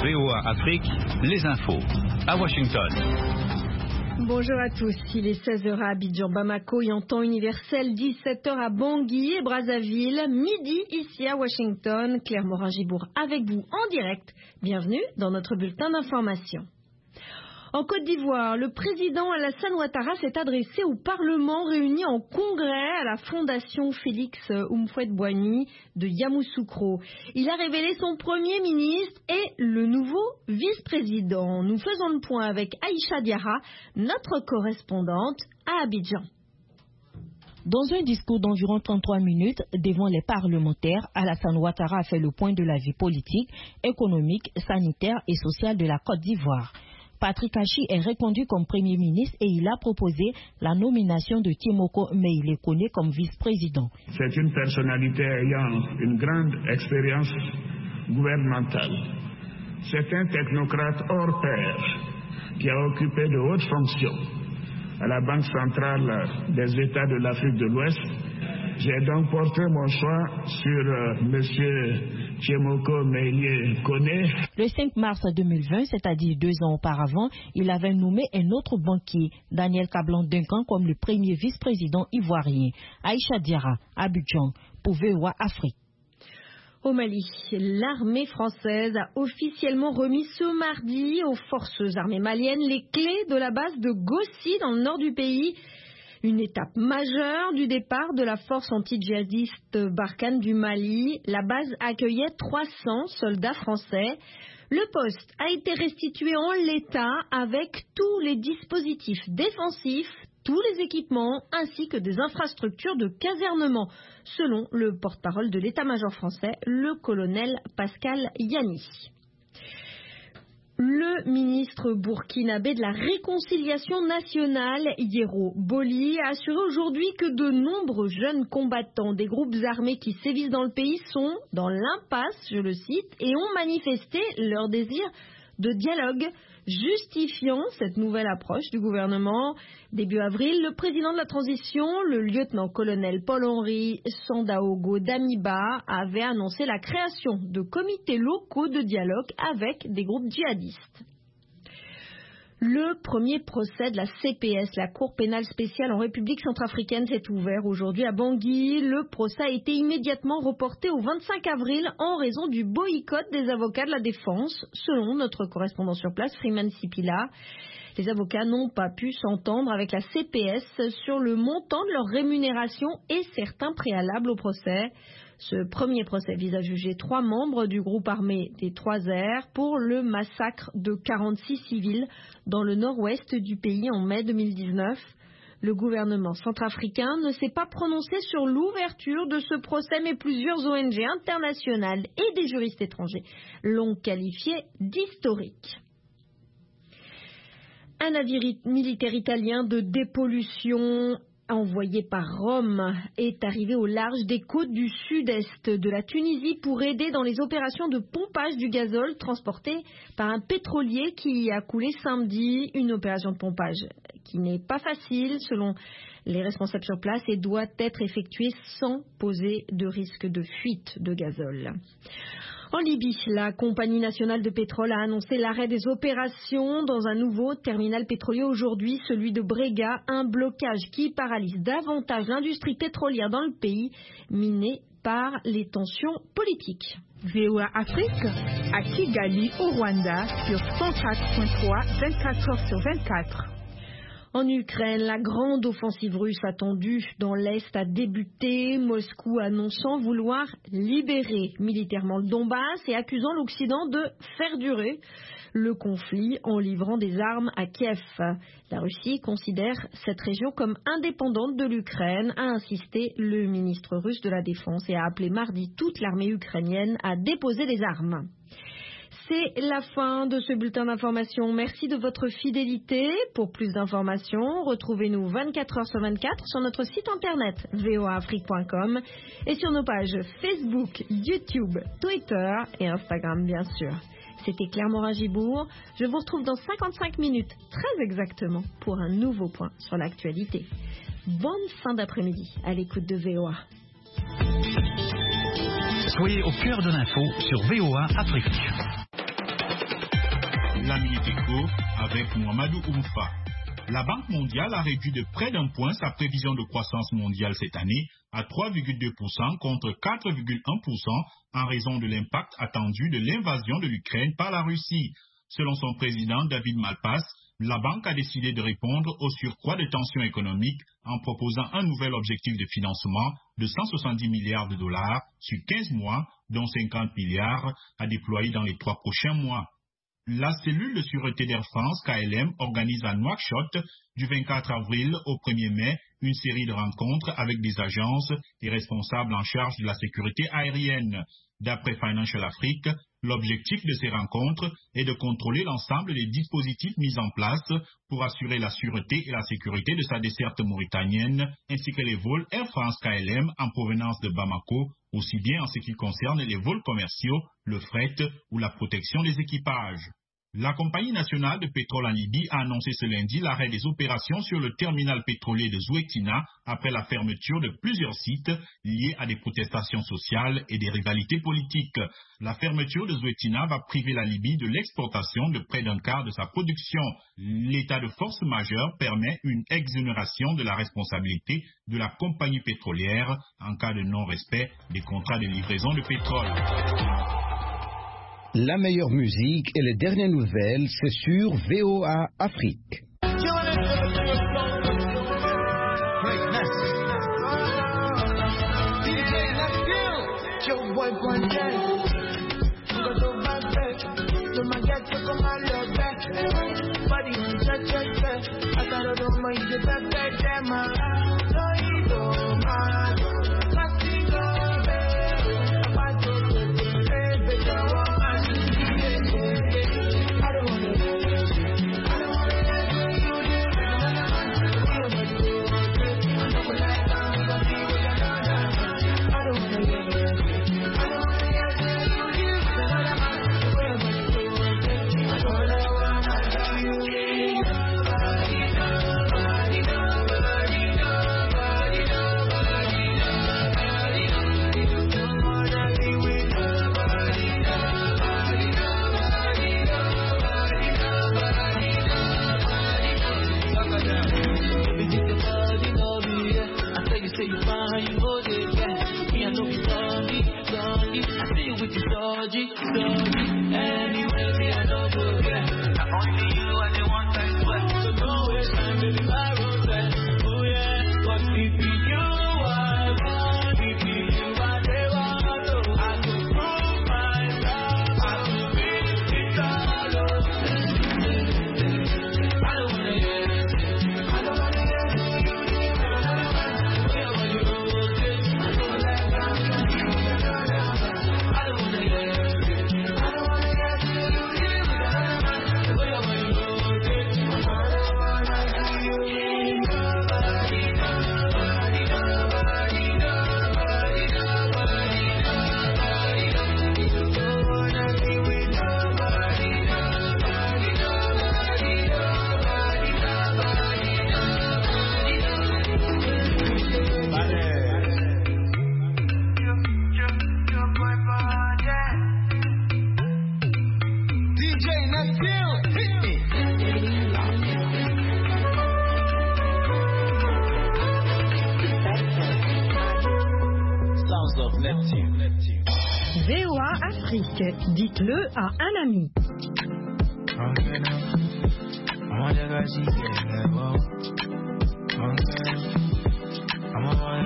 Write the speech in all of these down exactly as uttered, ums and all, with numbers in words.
V O A Afrique, les infos. À Washington. Bonjour à tous, il est seize heures à Abidjan, Bamako et en temps universel, dix-sept heures à Bangui et Brazzaville, midi ici à Washington. Claire Morin-Gibourg avec vous en direct. Bienvenue dans notre bulletin d'information. En Côte d'Ivoire, le président Alassane Ouattara s'est adressé au Parlement réuni en congrès à la fondation Félix Houphouët-Boigny de Yamoussoukro. Il a révélé son premier ministre et le nouveau vice-président. Nous faisons le point avec Aïcha Diarra, notre correspondante à Abidjan. Dans un discours d'environ trente-trois minutes devant les parlementaires, Alassane Ouattara a fait le point de la vie politique, économique, sanitaire et sociale de la Côte d'Ivoire. Patrick Achi est reconduit comme Premier ministre et il a proposé la nomination de Tiemoko Meïle-Kone comme vice-président. C'est une personnalité ayant une grande expérience gouvernementale. C'est un technocrate hors pair qui a occupé de hautes fonctions à la Banque centrale des États de l'Afrique de l'Ouest. J'ai donc porté mon choix sur euh, M. Tiemoko Meïle-Kone. Le cinq mars deux mille vingt, c'est-à-dire deux ans auparavant, il avait nommé un autre banquier, Daniel Kablan-Duncan, comme le premier vice-président ivoirien. Aïcha Diarra, Abidjan, pour V O A Afrique. Au Mali, l'armée française a officiellement remis ce mardi aux forces armées maliennes les clés de la base de Gossi dans le nord du pays. Une étape majeure du départ de la force anti-djihadiste Barkhane du Mali. La base accueillait trois cents soldats français. Le poste a été restitué en l'état avec tous les dispositifs défensifs, tous les équipements ainsi que des infrastructures de casernement, selon le porte-parole de l'état-major français, le colonel Pascal Yanni. Le ministre burkinabé de la Réconciliation nationale, Yero Boli, a assuré aujourd'hui que de nombreux jeunes combattants des groupes armés qui sévissent dans le pays sont dans l'impasse, je le cite, et ont manifesté leur désir de dialogue, justifiant cette nouvelle approche du gouvernement. Début avril, le président de la transition, le lieutenant-colonel Paul-Henri Sandaogo Damiba, avait annoncé la création de comités locaux de dialogue avec des groupes djihadistes. Le premier procès de la C P S, la Cour pénale spéciale en République centrafricaine, s'est ouvert aujourd'hui à Bangui. Le procès a été immédiatement reporté au vingt-cinq avril en raison du boycott des avocats de la défense, selon notre correspondant sur place, Freeman Sipila. Les avocats n'ont pas pu s'entendre avec la C P S sur le montant de leur rémunération et certains préalables au procès. Ce premier procès vise à juger trois membres du groupe armé des Trois R pour le massacre de quarante-six civils dans le nord-ouest du pays en mai deux mille dix-neuf. Le gouvernement centrafricain ne s'est pas prononcé sur l'ouverture de ce procès, mais plusieurs O N G internationales et des juristes étrangers l'ont qualifié d'historique. Un navire militaire italien de dépollution envoyé par Rome est arrivé au large des côtes du sud-est de la Tunisie pour aider dans les opérations de pompage du gazole transporté par un pétrolier qui a coulé samedi. Une opération de pompage qui n'est pas facile selon les responsables sur place et doit être effectuée sans poser de risque de fuite de gazole. En Libye, la compagnie nationale de pétrole a annoncé l'arrêt des opérations dans un nouveau terminal pétrolier aujourd'hui, celui de Brega, un blocage qui paralyse davantage l'industrie pétrolière dans le pays, minée par les tensions politiques. V O A Afrique, à Kigali, au Rwanda, sur cent quatre point trois, vingt-quatre heures sur vingt-quatre. En Ukraine, la grande offensive russe attendue dans l'Est a débuté, Moscou annonçant vouloir libérer militairement le Donbass et accusant l'Occident de faire durer le conflit en livrant des armes à Kiev. La Russie considère cette région comme indépendante de l'Ukraine, a insisté le ministre russe de la Défense et a appelé mardi toute l'armée ukrainienne à déposer les armes. C'est la fin de ce bulletin d'information. Merci de votre fidélité. Pour plus d'informations, retrouvez-nous vingt-quatre heures sur vingt-quatre sur notre site internet v o a afrique point com et sur nos pages Facebook, YouTube, Twitter et Instagram bien sûr. C'était Claire Morin-Gibourg. Je vous retrouve dans cinquante-cinq minutes, très exactement, pour un nouveau point sur l'actualité. Bonne fin d'après-midi à l'écoute de V O A. Soyez au cœur de l'info sur V O A Afrique. La Minute Éco avec Mouhamadou Oumfa. La Banque mondiale a réduit de près d'un point sa prévision de croissance mondiale cette année à trois virgule deux pour cent contre quatre virgule un pour cent en raison de l'impact attendu de l'invasion de l'Ukraine par la Russie. Selon son président David Malpass, la banque a décidé de répondre au surcroît de tensions économiques en proposant un nouvel objectif de financement de cent soixante-dix milliards de dollars sur quinze mois, dont cinquante milliards à déployer dans les trois prochains mois. La cellule de sûreté d'Air France, K L M, organise à Nouakchott du vingt-quatre avril au premier mai une série de rencontres avec des agences et responsables en charge de la sécurité aérienne. D'après Financial Afrique, l'objectif de ces rencontres est de contrôler l'ensemble des dispositifs mis en place pour assurer la sûreté et la sécurité de sa desserte mauritanienne, ainsi que les vols Air France K L M en provenance de Bamako, aussi bien en ce qui concerne les vols commerciaux, le fret ou la protection des équipages. La compagnie nationale de pétrole en Libye a annoncé ce lundi l'arrêt des opérations sur le terminal pétrolier de Zouetina après la fermeture de plusieurs sites liés à des protestations sociales et des rivalités politiques. La fermeture de Zouetina va priver la Libye de l'exportation de près d'un quart de sa production. L'état de force majeure permet une exonération de la responsabilité de la compagnie pétrolière en cas de non-respect des contrats de livraison de pétrole. La meilleure musique et les dernières nouvelles, c'est sur V O A Afrique. V O A Afrique, dites-le à un ami.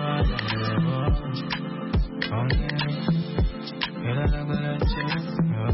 I'm